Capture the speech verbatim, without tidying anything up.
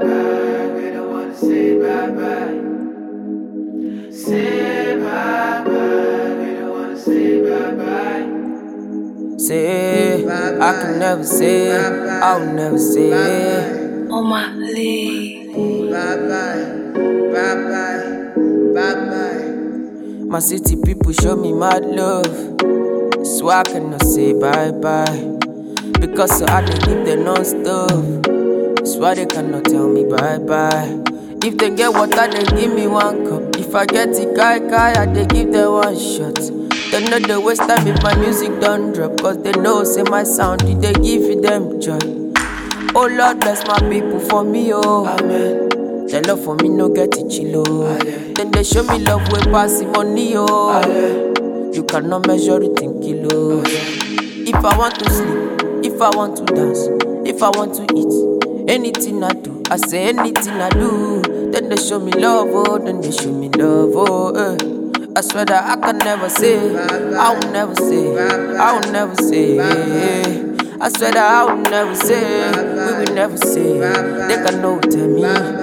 bye. We don't wanna say bye bye. Say bye bye. We don't wanna say bye bye. Say, bye bye. I can never say, bye bye. I'll never say. Bye Oh my Lee. bye, bye bye, bye bye. My city people show me mad love, so I cannot say bye bye. Because so I they give them non-stop, that's why they cannot tell me bye bye. If they get water, they give me one cup. If I get it, kai kai, I they give them one shot. They know they waste time if my music don't drop, cause they know say my sound, did they give them joy. Oh Lord, bless my people for me, oh Amen. their love for me no get it chillo. Aye. Then they show me love way pass the money, oh Aye. you cannot measure it in kilos. Aye. If I want to sleep, if I want to dance, if I want to eat, anything I do, I say anything I do. Then they show me love, oh, then they show me love, oh, eh. I swear that I can never say, I will never say, I will never say. I swear that I will never say, we will never say. They can no tell me.